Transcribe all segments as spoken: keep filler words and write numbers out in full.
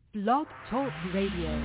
Blog Talk Radio.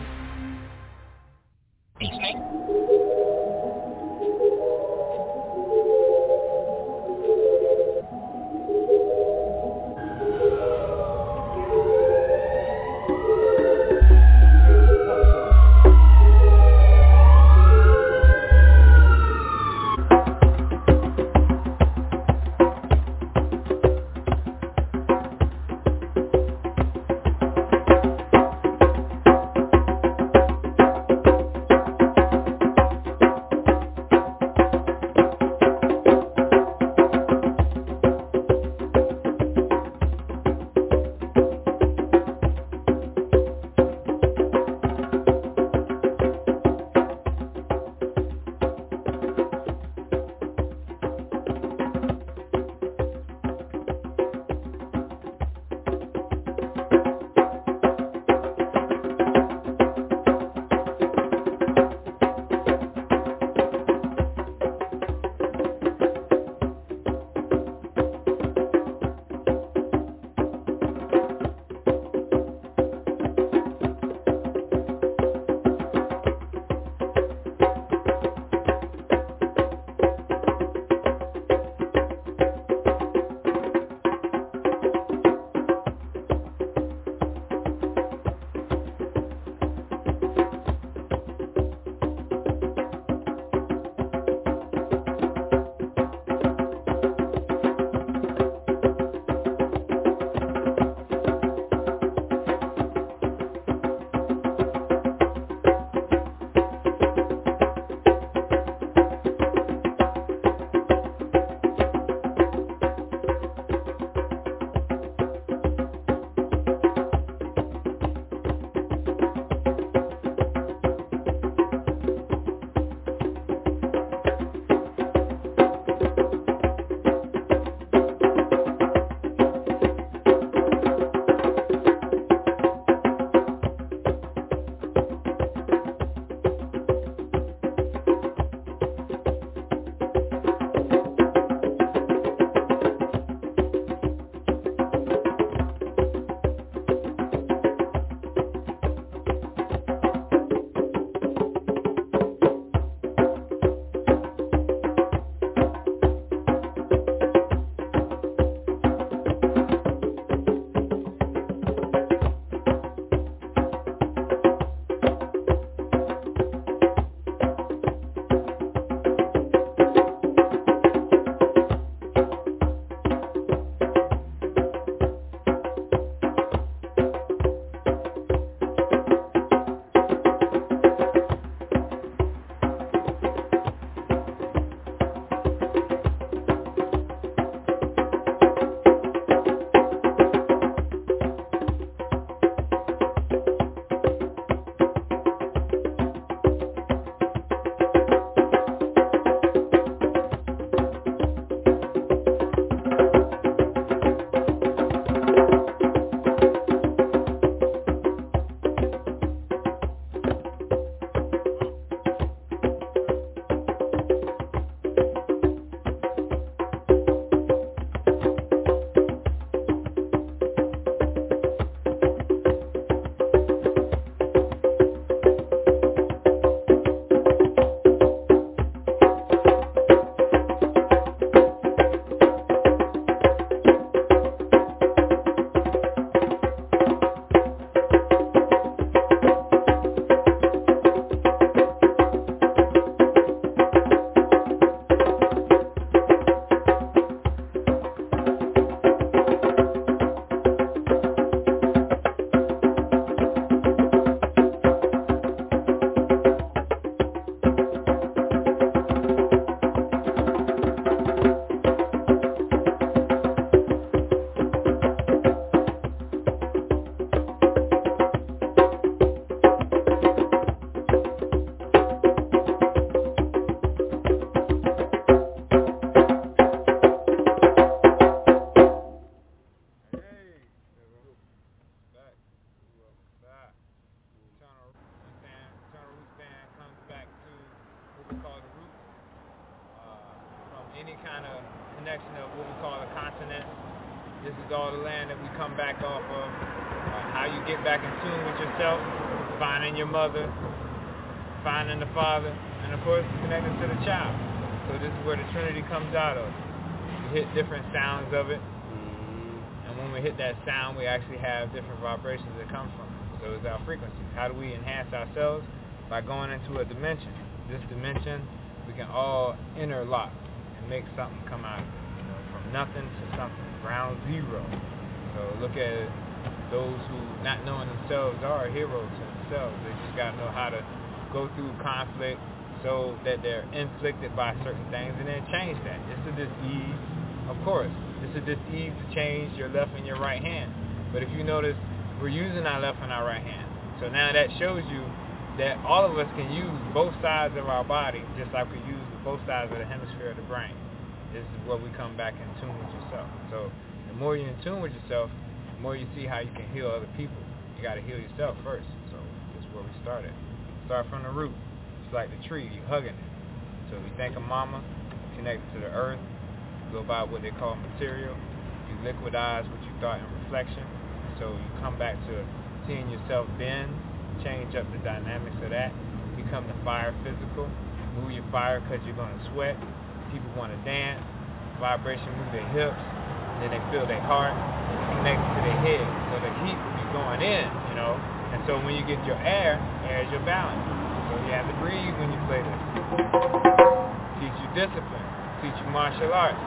any kind of connection of what we call a continent. This is all the land that we come back off of. Uh, how you get back in tune with yourself, finding your mother, finding the father, and of course connecting to the child. So this is where the Trinity comes out of. We hit different sounds of it, mm-hmm. and when we hit that sound, we actually have different vibrations that come from it. So it's our frequency. How do we enhance ourselves? By going into a dimension. This dimension, we can all interlock and make something come out of it. You know, from nothing to something, ground zero. So look at it, those who, not knowing themselves, are heroes to themselves. They just got to know how to go through conflict so that they're inflicted by certain things and then change that. It's a dis-ease, of course. It's a dis-ease to change your left and your right hand. But if you notice, we're using our left and our right hand. So now that shows you that all of us can use both sides of our body just like we use both sides of the hemisphere of the brain. This is where we come back in tune with yourself. So the more you're in tune with yourself, the more you see how you can heal other people. You got to heal yourself first. So this is where we started. Start from the root. It's like the tree, you're hugging it. So if you think of mama, connected to the earth, you go by what they call material. You liquidize what you thought in reflection. So you come back to seeing yourself bend, change up the dynamics of that, become the fire physical, move your fire because you're going to sweat, people want to dance, vibration move their hips, and then they feel their heart, connected to their head, so the heat will be going in, you know, and so when you get your air, air is your balance, so you have to breathe when you play this. Teach you discipline, teach you martial arts,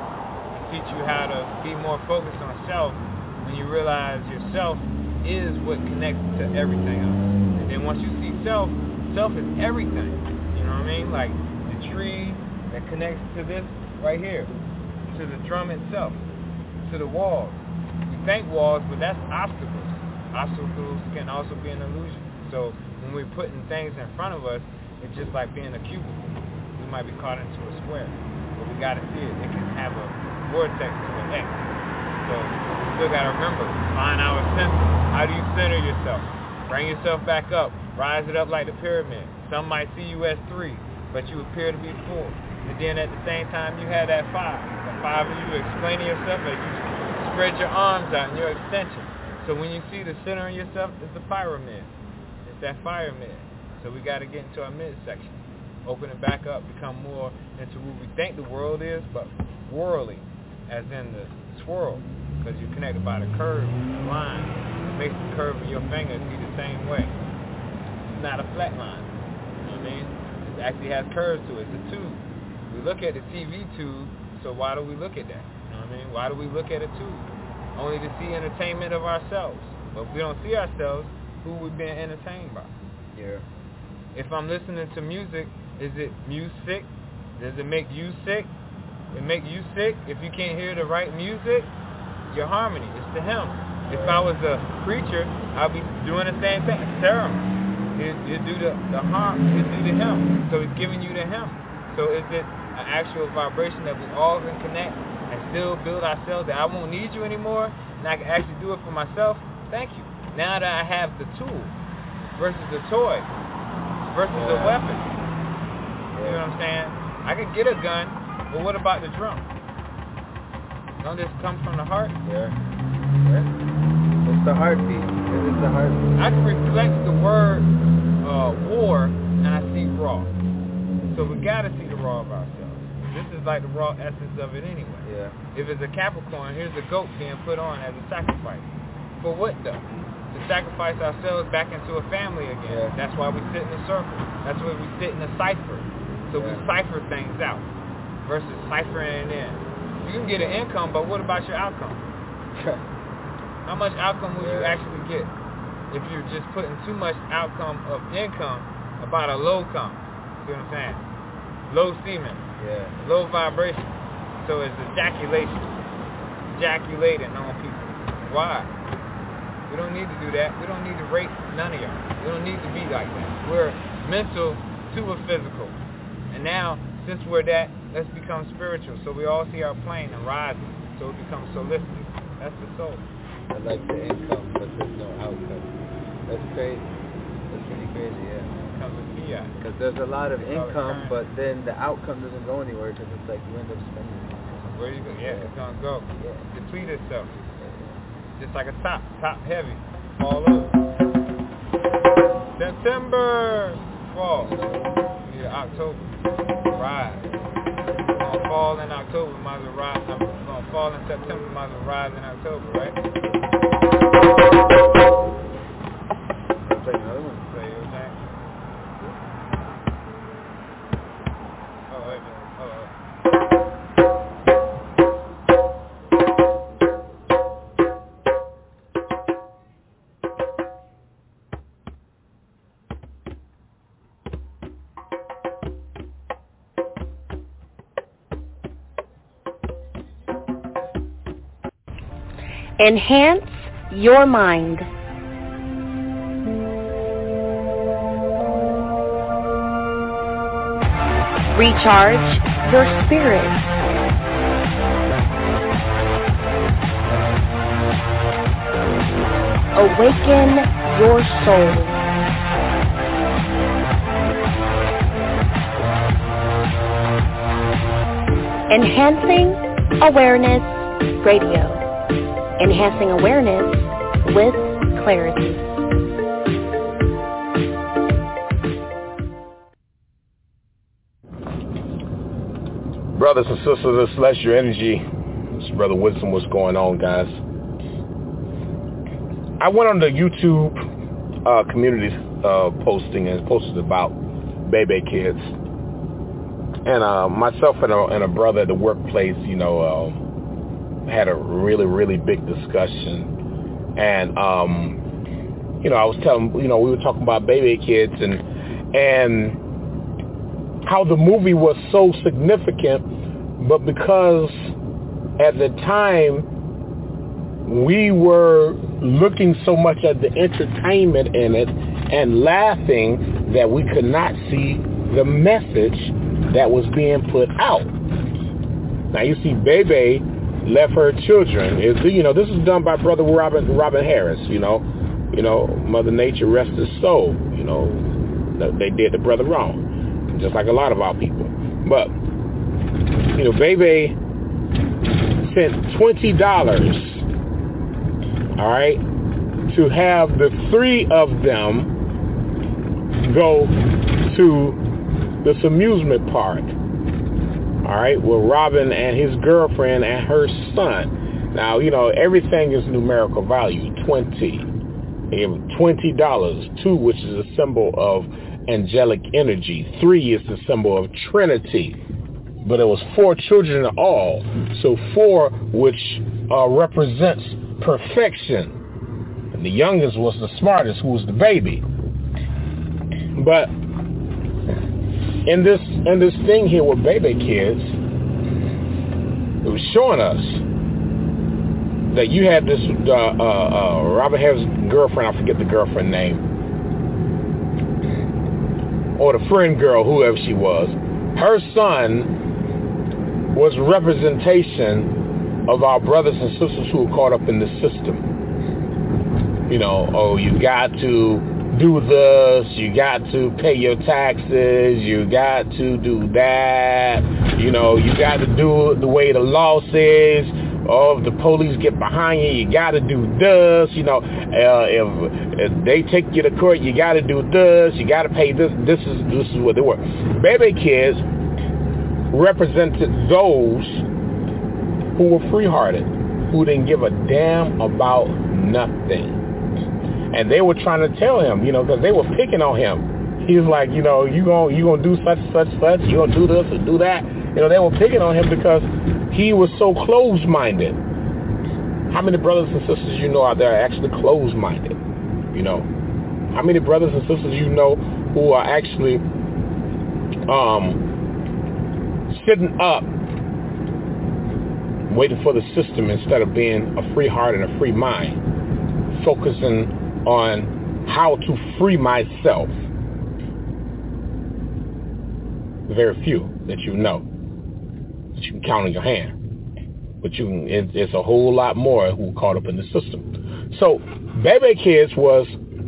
teach you how to be more focused on self when you realize yourself is what connects to everything else. And then once you see self, self is everything. You know what I mean? Like the tree that connects to this right here, to the drum itself, to the walls. We think walls, but that's obstacles. Obstacles can also be an illusion. So when we're putting things in front of us, it's just like being a cubicle. We might be caught into a square, but we gotta see it. It can have a vortex to an X. So you still got to remember, find our center. How do you center yourself? Bring yourself back up. Rise it up like the pyramid. Some might see you as three, but you appear to be four. And then at the same time, you have that five. The five of you explaining yourself as you spread your arms out in your extension. So when you see the center of yourself, it's the pyramid. It's that fire mid. So we got to get into our midsection. Open it back up, become more into what we think the world is, but worldly, as in the swirl, because you're connected by the curve, the line. It makes the curve of your finger be the same way. It's not a flat line. You know what I mean? It actually has curves to it. It's a tube. We look at the T V tube, so why do we look at that? You know what I mean? Why do we look at a tube? Only to see entertainment of ourselves. But if we don't see ourselves, who we being entertained by? Yeah. If I'm listening to music, is it music? Does it make you sick? It make you sick if you can't hear the right music. Your harmony, it's the hymn. If I was a preacher, I'd be doing the same thing. Ceremony. He'd, he'd do the, the harm, he'd do the hymn. So he's giving you the hymn. So is it an actual vibration that we all can connect and still build ourselves, that I won't need you anymore and I can actually do it for myself? Thank you. Now that I have the tool versus the toy versus yeah. the weapon. Yeah. You know what I'm saying? I could get a gun, but what about the drum? Don't this come from the heart? Yeah. yeah. It's the heartbeat. It is the heartbeat. I can reflect the word uh, war, and I see raw. So we gotta see the raw of ourselves. This is like the raw essence of it anyway. Yeah. If it's a Capricorn, here's a goat being put on as a sacrifice. For what though? To sacrifice ourselves back into a family again. Yeah. That's why we sit in a circle. That's why we sit in a cipher. So yeah. we cipher things out versus ciphering it in. You can get an income, but what about your outcome? How much outcome will yeah. you actually get if you're just putting too much outcome of income about a low come? See what I'm saying? Low semen. Yeah. Low vibration. So it's ejaculation. Ejaculating on people. Why? We don't need to do that. We don't need to rape none of y'all. We don't need to be like that. We're mental to a physical. And now, since we're that, let's become spiritual. So we all see our plane and rising. So it becomes solistic. That's the soul. I like the income, but there's no outcome. That's crazy. That's pretty crazy, yeah. It becomes a fiat. Because there's a lot of It's income, but then the outcome doesn't go anywhere because it's like you end up spending it. Where you go? Yeah, yeah. it's going to go. Yeah. Deplete itself. Just like a top. Top heavy. Fall up. September. Fall. Yeah, October. Rise. We're gonna fall in October, might as well rise. We're gonna fall in September, might as well rise in October, right? Play another one. Play your thing. Oh, wait a minute. Hold on. Enhance your mind. Recharge your spirit. Awaken your soul. Enhancing Awareness Radio. Enhancing awareness with clarity. Brothers and sisters of Celestial Energy, this is Brother Wisdom. What's going on, guys? I went on the YouTube uh, community uh, posting and posted about baby kids. And uh, myself and a, and a brother at the workplace, you know, um, had a really, really big discussion. And, um, you know, I was telling, you know, we were talking about baby kids and and how the movie was so significant, but because at the time we were looking so much at the entertainment in it and laughing that we could not see the message that was being put out. Now you see, Bebe left her children. It's, you know, this is done by Brother Robin Robin Harris. You know, you know, Mother Nature rest his soul. You know, they did the brother wrong, just like a lot of our people. But you know, Bebe sent twenty dollars, all right, to have the three of them go to this amusement park. All right, with Robin and his girlfriend and her son. Now, you know, everything is numerical value, twenty. They give them twenty dollars, two, which is a symbol of angelic energy. Three is the symbol of Trinity. But it was four children in all. So four, which uh, represents perfection. And the youngest was the smartest, who was the baby. But in this in this thing here with baby kids, it was showing us that you had this uh, uh, uh, Robin Harris' girlfriend, I forget the girlfriend name, or the friend girl, whoever she was. Her son was representation of our brothers and sisters who were caught up in the system. You know, oh, you got to do this, you got to pay your taxes, you got to do that, you know, you got to do it the way the law says. Oh, if the police get behind you, you got to do this, you know, uh, if, if they take you to court, you got to do this, you got to pay this, this is this is what they were. Baby kids represented those who were free-hearted, who didn't give a damn about nothing. And they were trying to tell him, you know, because they were picking on him. He was like, you know, you gonna you gonna do such such such, you gonna do this and do that. You know, they were picking on him because he was so closed-minded. How many brothers and sisters you know out there are actually closed-minded? You know, how many brothers and sisters you know who are actually um, sitting up, waiting for the system instead of being a free heart and a free mind, focusing on how to free myself? Very few that you know, that you can count on your hand. But you can, it, it's a whole lot more who are caught up in the system. So, baby kids was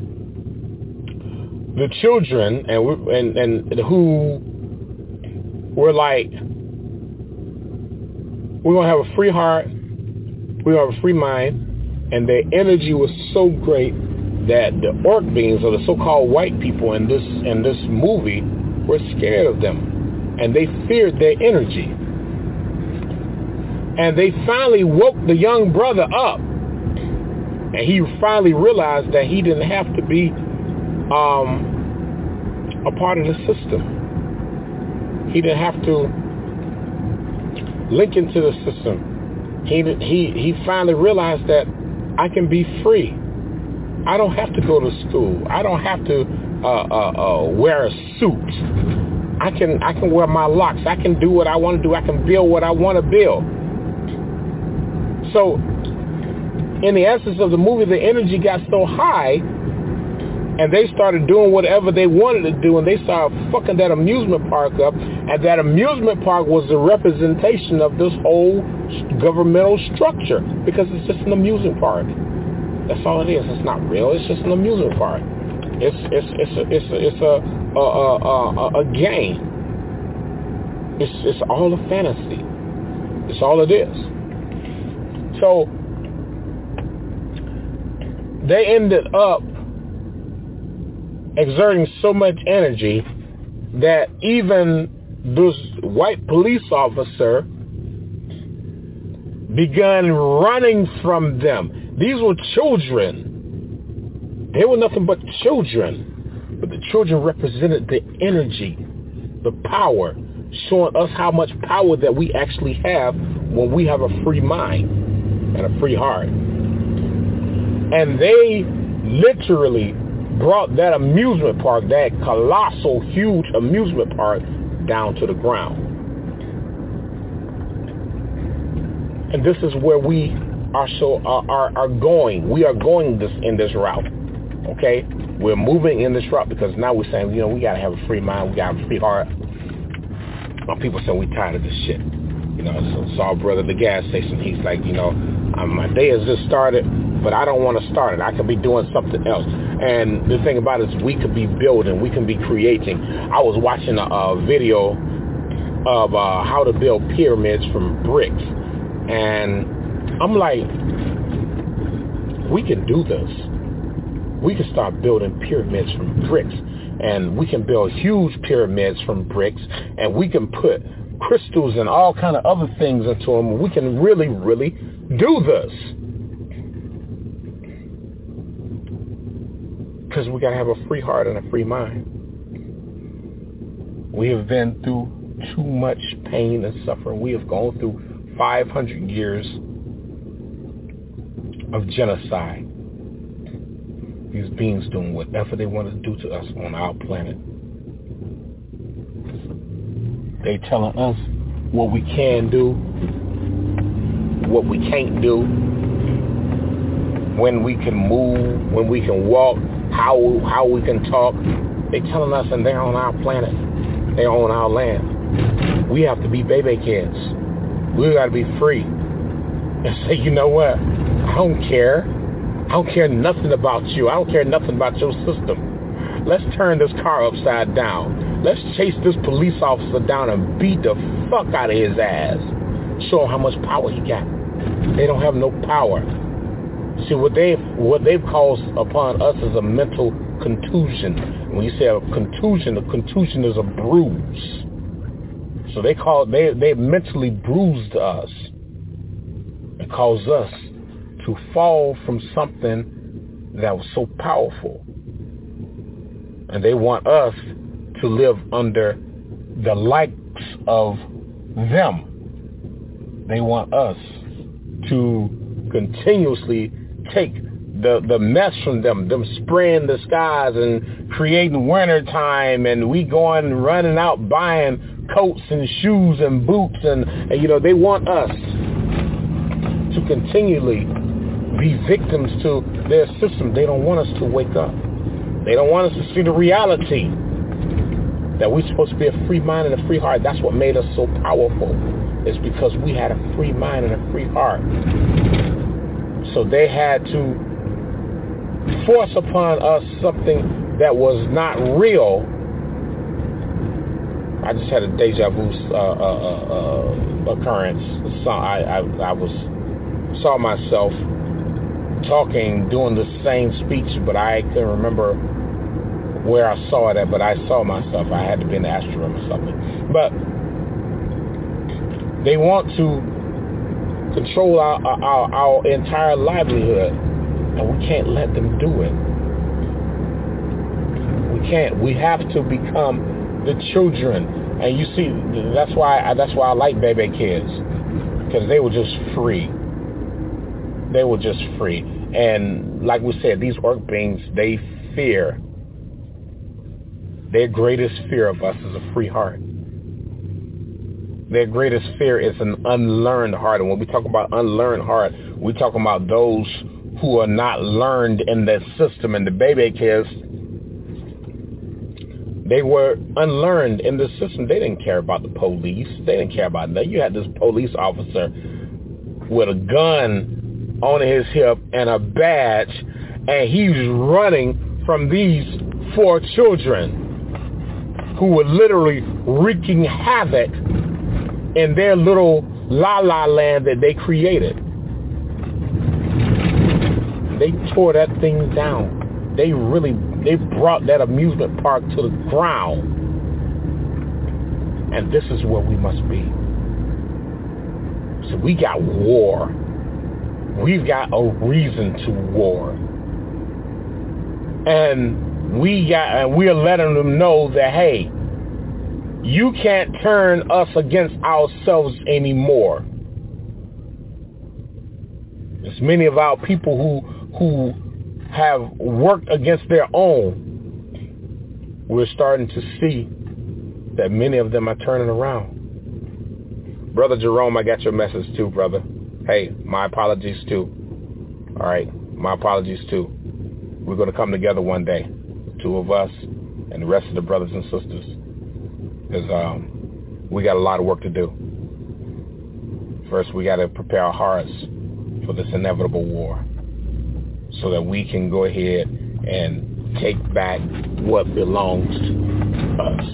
the children and and and who were like, we're gonna have a free heart, we're gonna have a free mind, and their energy was so great that the orc beings or the so-called white people in this in this movie were scared of them, and they feared their energy. And they finally woke the young brother up, and he finally realized that he didn't have to be um, a part of the system. He didn't have to link into the system. He he he finally realized that I can be free. I don't have to go to school. I don't have to uh, uh, uh, wear a suit. I can I can wear my locks. I can do what I want to do. I can build what I want to build. So, in the essence of the movie, the energy got so high, and they started doing whatever they wanted to do, and they started fucking that amusement park up, and that amusement park was the representation of this whole governmental structure, because it's just an amusement park. That's all it is. It's not real. It's just an amusement park. It's it's it's a, it's a, it's a a, a, a, a game. It's it's all a fantasy. It's all it is. So they ended up exerting so much energy that even this white police officer began running from them. These were children. They were nothing but children. But the children represented the energy, the power, showing us how much power that we actually have when we have a free mind and a free heart. And they literally brought that amusement park, that colossal, huge amusement park, down to the ground. And this is where we are so are, are, are going. We are going this in this route. Okay? We're moving in this route because now we're saying, you know, we got to have a free mind. We got to have a free heart. Now people say we tired of this shit. You know, so saw brother at the gas station. He's like, you know, um, my day has just started, but I don't want to start it. I could be doing something else. And the thing about it is we could be building. We can be creating. I was watching a, a video of uh, how to build pyramids from bricks. And I'm like, we can do this. We can start building pyramids from bricks. And we can build huge pyramids from bricks. And we can put crystals and all kind of other things into them. We can really, really do this. Because we got to have a free heart and a free mind. We have been through too much pain and suffering. We have gone through five hundred years of genocide. These beings doing whatever they want to do to us on our planet. They telling us what we can do, what we can't do, when we can move, when we can walk, how how we can talk. They telling us, and they're on our planet. They're on our land. We have to be baby kids. We got to be free. And say, you know what? I don't care. I don't care nothing about you. I don't care nothing about your system. Let's turn this car upside down. Let's chase this police officer down and beat the fuck out of his ass. Show him how much power he got. They don't have no power. See, what they've, what they've caused upon us is a mental contusion. When you say a contusion, a contusion is a bruise. So they call they they mentally bruised us and caused us to fall from something that was so powerful. And they want us to live under the likes of them. They want us to continuously take the, the mess from them, them spraying the skies and creating winter time, and we going running out buying coats and shoes and boots, and, and you know, they want us to continually be victims to their system. They don't want us to wake up. They don't want us to see the reality that we're supposed to be a free mind and a free heart. That's what made us so powerful. It's because we had a free mind and a free heart. So they had to force upon us something that was not real. I just had a deja vu uh, uh, uh, occurrence. So I, I, I was saw myself talking, doing the same speech, but I couldn't remember where I saw it at, but I saw myself. I had to be in the astral room or something. But they want to control our, our, our entire livelihood, and we can't let them do it. We can't. We have to become the children. And you see, that's why I, that's why I like baby kids, because they were just free. They were just free. And like we said, these orc beings, they fear. Their greatest fear of us is a free heart. Their greatest fear is an unlearned heart. And when we talk about unlearned heart, we talk about those who are not learned in the system. And the baby kids, they were unlearned in the system. They didn't care about the police. They didn't care about that. You had this police officer with a gun on his hip and a badge, and he was running from these four children who were literally wreaking havoc in their little la-la land that they created. They tore that thing down. They really, they brought that amusement park to the ground. And this is where we must be. So we got war. We've got a reason to war. And we got, and we're letting them know that, hey, you can't turn us against ourselves anymore. There's many of our people who who have worked against their own. We're starting to see that many of them are turning around. Brother Jerome, I got your message too, brother. Hey, my apologies too. All right, my apologies too. We're going to come together one day, two of us and the rest of the brothers and sisters. Because um, we got a lot of work to do. First, we got to prepare our hearts for this inevitable war so that we can go ahead and take back what belongs to us.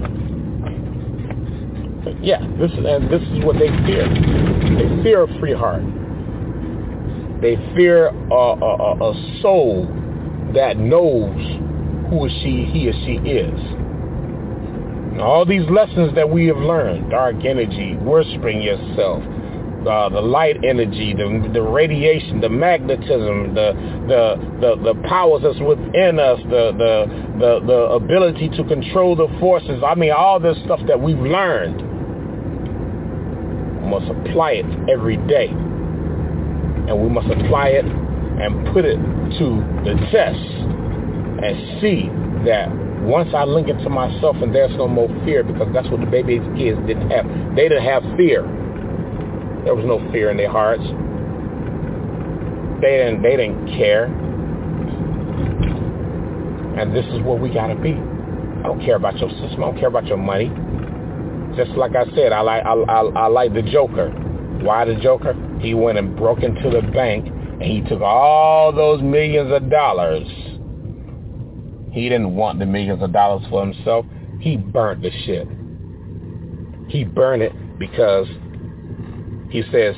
But yeah, this is, and this is what they fear. They fear a free heart. They fear a, a, a soul that knows who she, he or she is. All these lessons that we have learned, dark energy, worshiping yourself, uh, the light energy, the, the radiation, the magnetism, the the, the the powers that's within us, the, the the the ability to control the forces. I mean, all this stuff that we've learned, we must apply it every day. And we must apply it and put it to the test and see that once I link it to myself and there's no more fear, because that's what the baby kids didn't have. They didn't have fear. There was no fear in their hearts. They didn't, they didn't care. And this is what we got to be. I don't care about your system. I don't care about your money. Just like I said, I like I, I, I like the Joker. Why the Joker? He went and broke into the bank and he took all those millions of dollars. He didn't want the millions of dollars for himself. He burnt the shit. He burned it because he says,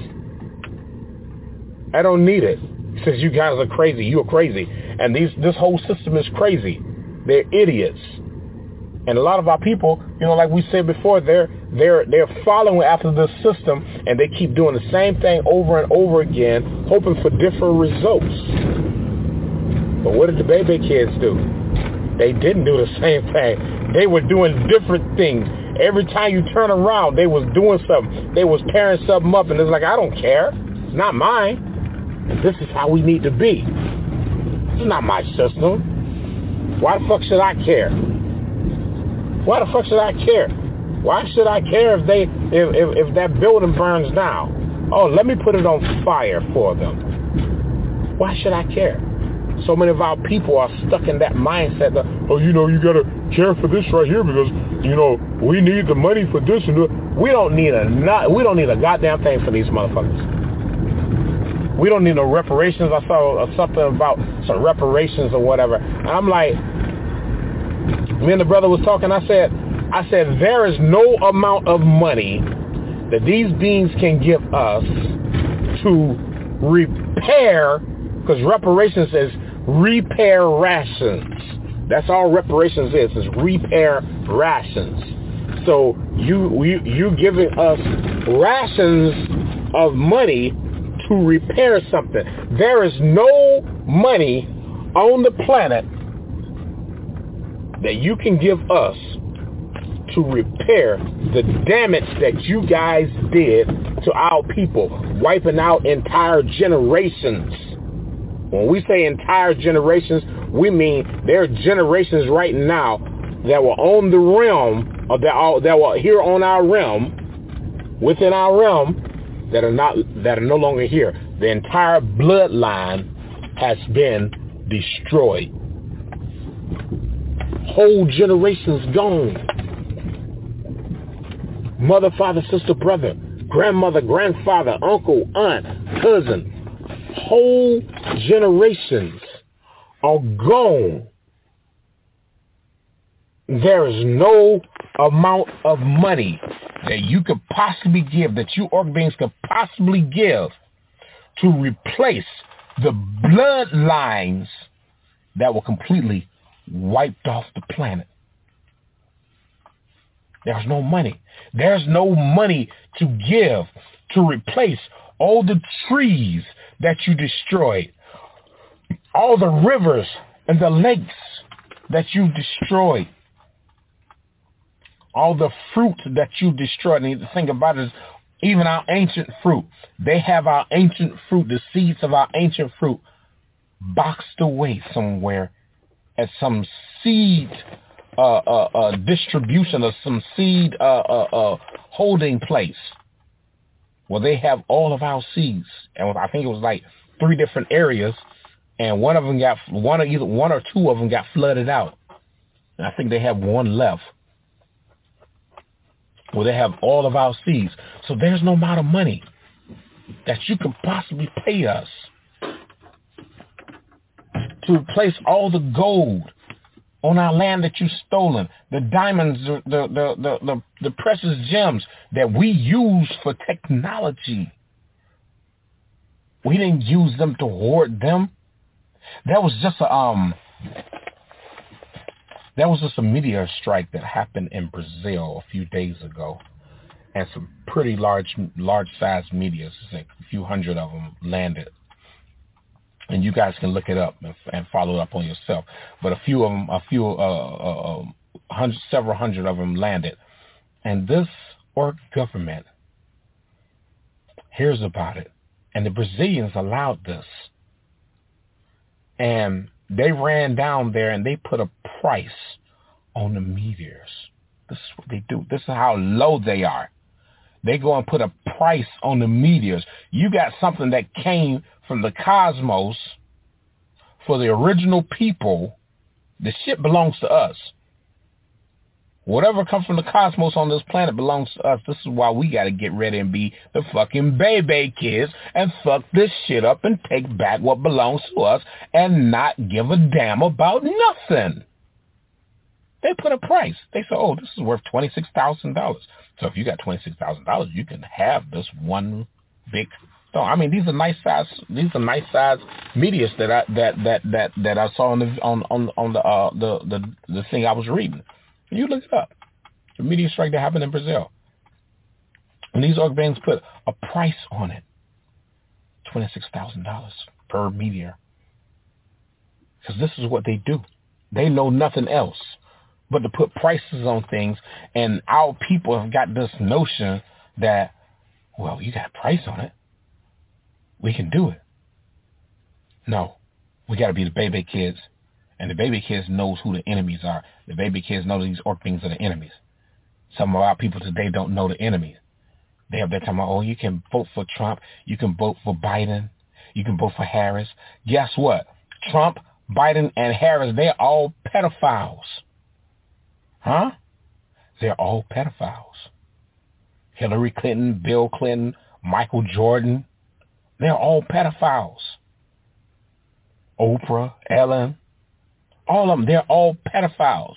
I don't need it. He says, you guys are crazy. You're crazy. And these, this whole system is crazy. They're idiots. And a lot of our people, you know, like we said before, they're they're they're following after the system, and they keep doing the same thing over and over again, hoping for different results. But what did the baby kids do? They didn't do the same thing. They were doing different things. Every time you turn around, they was doing something. They was tearing something up, and it's like, I don't care. It's not mine. And this is how we need to be. This is not my system. Why the fuck should I care? Why the fuck should I care? Why should I care if they if, if, if that building burns down? Oh, let me put it on fire for them. Why should I care? So many of our people are stuck in that mindset that, oh, you know, you got to care for this right here because, you know, we need the money for this and that. We don't need a not, we don't need a goddamn thing for these motherfuckers. We don't need no reparations. I saw something about some reparations or whatever. And I'm like, me and the brother was talking, I said, I said, there is no amount of money that these beings can give us to repair Because reparations is repair rations. That's all reparations is, is repair rations. So you, you, you giving us rations of money to repair something. There is no money on the planet that you can give us to repair the damage that you guys did to our people, wiping out entire generations. When we say entire generations, we mean there are generations right now that were on the realm, or that are, that were here on our realm, within our realm, that are not, that are no longer here. The entire bloodline has been destroyed. Whole generations gone. Mother, father, sister, brother, grandmother, grandfather, uncle, aunt, cousin. Whole generations are gone. There is no amount of money that you could possibly give, that you orc beings could possibly give to replace the bloodlines that were completely wiped off the planet. There's no money. There's no money to give to replace all the trees that you destroyed, all the rivers and the lakes that you destroyed, all the fruit that you destroyed. And the thing about it is, even our ancient fruit, they have our ancient fruit, the seeds of our ancient fruit, boxed away somewhere at some seed uh, uh, uh, distribution or some seed uh, uh, uh, holding place. Well, they have all of our seeds, and I think it was like three different areas, and one of them got one or either one or two of them got flooded out, and I think they have one left. Well, they have all of our seeds, so there's no amount of money that you can possibly pay us to replace all the gold on our land that you've stolen, the diamonds, the the, the, the, the, the precious gems that we use for technology. We didn't use them to hoard them. That was just a um that was just a meteor strike that happened in Brazil a few days ago. And some pretty large large sized meteors, a few hundred of them landed. And you guys can look it up and, and follow it up on yourself. But a few of them, a few, uh, uh, hundred, several hundred of them landed. And this orc government hears about it. And the Brazilians allowed this. And they ran down there and they put a price on the meteors. This is what they do. This is how low they are. They go and put a price on the meteors. You got something that came from the cosmos for the original people. The shit belongs to us. Whatever comes from the cosmos on this planet belongs to us. This is why we got to get ready and be the fucking baby kids and fuck this shit up and take back what belongs to us and not give a damn about nothing. They put a price. They say, oh, this is worth twenty-six thousand dollars. So if you got twenty-six thousand dollars, you can have this one big stone. I mean, these are nice size. These are nice size meteors that I that that that that I saw on the on on on the uh, the the the thing I was reading. You look it up. The meteor strike that happened in Brazil. And these orc bands put a price on it. twenty-six thousand dollars per meteor. Because this is what they do. They know nothing else but to put prices on things. And our people have got this notion that, well, you got a price on it, we can do it. No. We got to be the baby kids. And the baby kids knows who the enemies are. The baby kids know these orc beings are the enemies. Some of our people today don't know the enemies. They have that time, oh, you can vote for Trump. You can vote for Biden. You can vote for Harris. Guess what? Trump, Biden, and Harris, they're all pedophiles. Huh? They're all pedophiles. Hillary Clinton, Bill Clinton, Michael Jordan, they're all pedophiles. Oprah, Ellen, all of them, they're all pedophiles.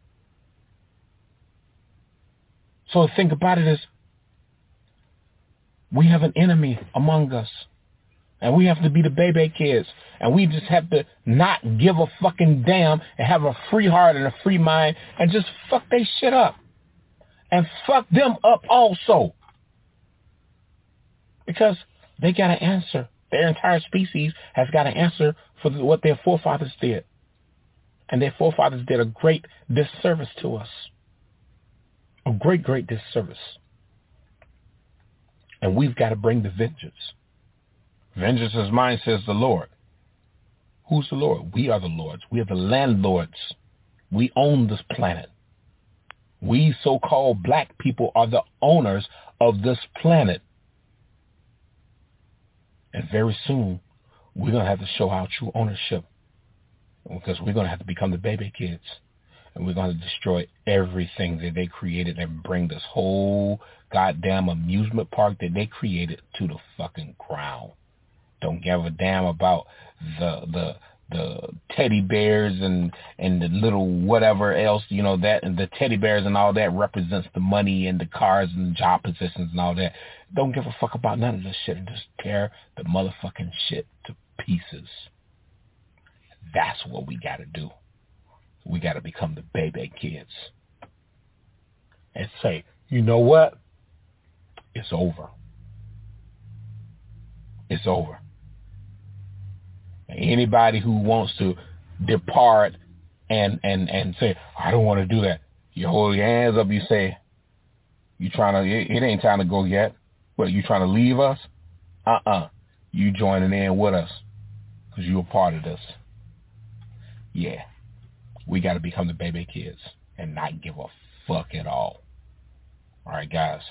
So think about it as we have an enemy among us. And we have to be the baby kids. And we just have to not give a fucking damn and have a free heart and a free mind and just fuck they shit up. And fuck them up also. Because they got to answer. Their entire species has got to answer for what their forefathers did. And their forefathers did a great disservice to us. A great, great disservice. And we've got to bring the vengeance. Vengeance is mine, says the Lord. Who's the Lord? We are the Lords. We are the landlords. We own this planet. We so-called black people are the owners of this planet. And very soon, we're going to have to show our true ownership. Because we're going to have to become the baby kids. And we're going to destroy everything that they created and bring this whole goddamn amusement park that they created to the fucking ground. Don't give a damn about the the the teddy bears and, and the little whatever else, you know, that and the teddy bears and all that represents the money and the cars and the job positions and all that. Don't give a fuck about none of this shit and just tear the motherfucking shit to pieces. That's what we got to do. We got to become the baby kids. And say, you know what? It's over. It's over. Anybody who wants to depart and, and, and say, I don't want to do that. You hold your hands up, you say, you trying to, it, it ain't time to go yet. What, you trying to leave us? Uh-uh. You joining in with us because you're a part of this. Yeah. We got to become the baby kids and not give a fuck at all. All right, guys.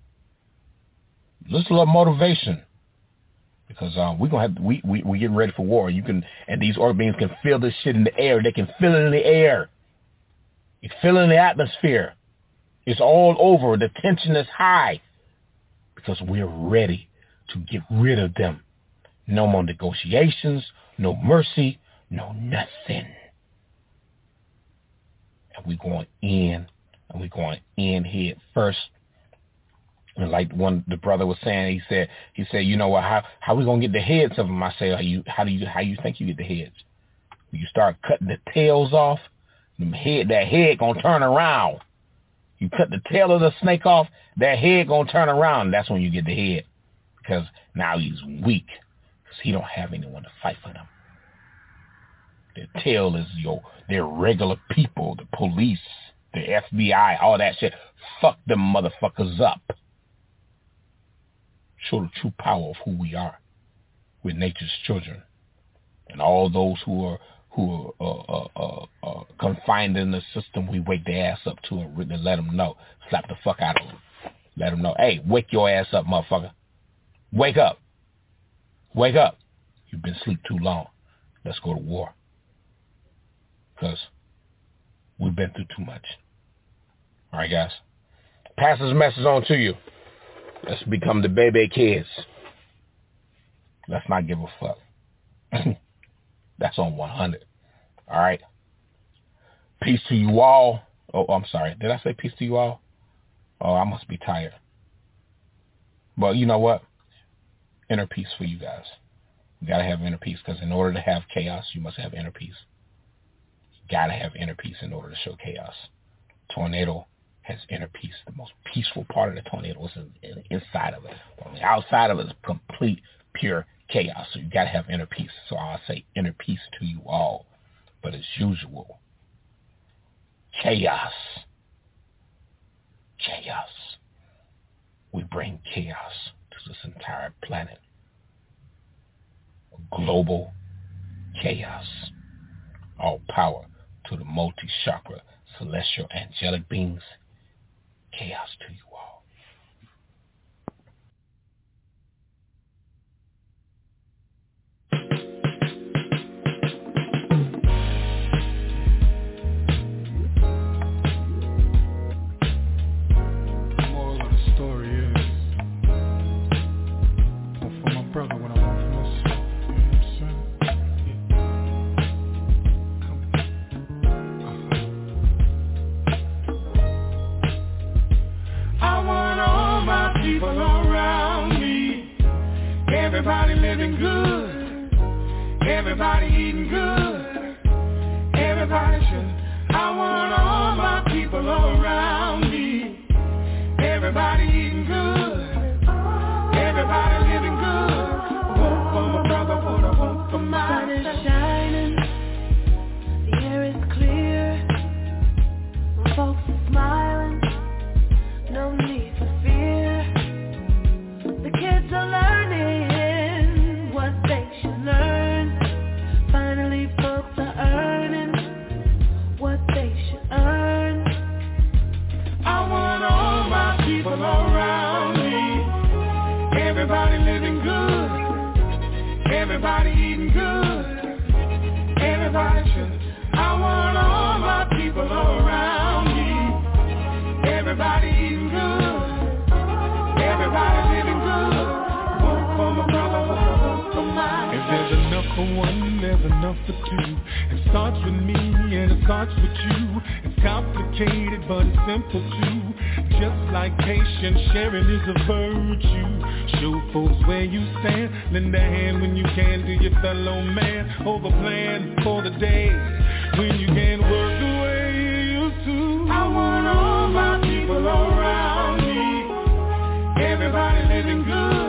Let's love motivation. Because uh, we're gonna have we we we getting ready for war. You can and these orc beings can feel this shit in the air. They can feel it in the air. You feel it in the atmosphere. It's all over. The tension is high because we're ready to get rid of them. No more negotiations. No mercy. No nothing. And we're going in, and we're going in head first. And like one the brother was saying, he said, he said, you know what? How how we gonna get the heads of them? I say, how you how do you how you think you get the heads? When you start cutting the tails off, them head that head gonna turn around. You cut the tail of the snake off, that head gonna turn around. That's when you get the head, because now he's weak, because he don't have anyone to fight for them. Their tail is your their regular people, the police, the F B I, all that shit. Fuck them motherfuckers up. Show the true power of who we are. We're nature's children, and all those who are who are uh, uh, uh, uh, confined in the system, we wake their ass up to and really let them know. Slap the fuck out of them. Let them know, hey, wake your ass up, motherfucker. Wake up. Wake up. You've been asleep too long. Let's go to war. Because we've been through too much. All right, guys. Pass this message on to you. Let's become the baby kids. Let's not give a fuck. That's on one hundred. All right. Peace to you all. Oh, I'm sorry. Did I say peace to you all? Oh, I must be tired. But you know what? Inner peace for you guys. You got to have inner peace, because in order to have chaos, you must have inner peace. You got to have inner peace in order to show chaos. Tornado has inner peace. The most peaceful part of the tornado is in, inside of it. On the outside of it is complete, pure chaos. So you got to have inner peace. So I'll say inner peace to you all. But as usual, chaos. Chaos. We bring chaos to this entire planet. Global chaos. All power to the multi-chakra, celestial, angelic beings. Chaos to you all. The moral of the story is, well, for my brother when I want for myself, you know what I'm saying? Yeah. Uh-huh. I want Everybody eating good. Everybody should. I want all my people around me. Everybody eating good. Everybody living good. Vote for my brother, vote, vote for my sun is shining. The air is clear. My folks are smiling. No need for fear. The kids are learning what they should learn. Finally folks are earning what they should earn. I want all my people around me. Everybody living good. Everybody eating good. Everybody should. I want all my people around me. Everybody eating good. Everybody living good. Vote for my brother, vote for my. If there's enough for one, there's enough for two. It starts with me and it starts with you. It's complicated but it's simple too. Just like patience, sharing is a virtue. Show folks where you stand. Lend a hand when you can to your fellow man. Over plan for the day when you can't work the way you used to. I want all my people around me. Everybody living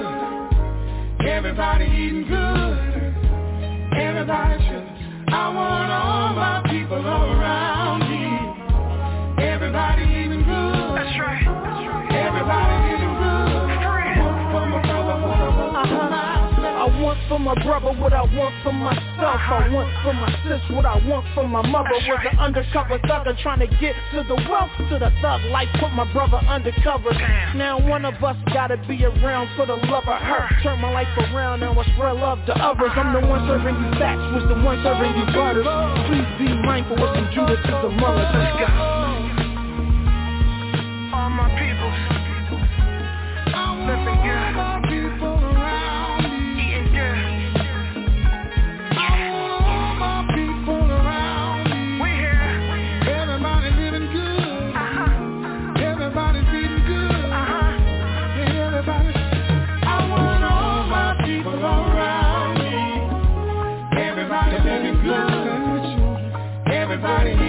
good. Everybody eating good. Everybody should. I want all my people around me. Everybody eating good. That's right. That's right. Everybody living good. One for my brother, one for my. I want for my brother what I want for myself. I want for my sis what I want for my mother. Was an undercover thugger trying to get to the wealth. To the thug life, put my brother undercover. Now one of us gotta be around for the love of her. Turn my life around and will spread love to others. I'm the one serving you facts, was the one serving you butters. Please be mindful of some Judas is among us. All my people, living good. All my people around me. Eating good. I want all my people around me. We here. Everybody living good. Uh-huh. Everybody's eating good. Uh-huh. And everybody. I want all my people around me. Everybody living good. Everybody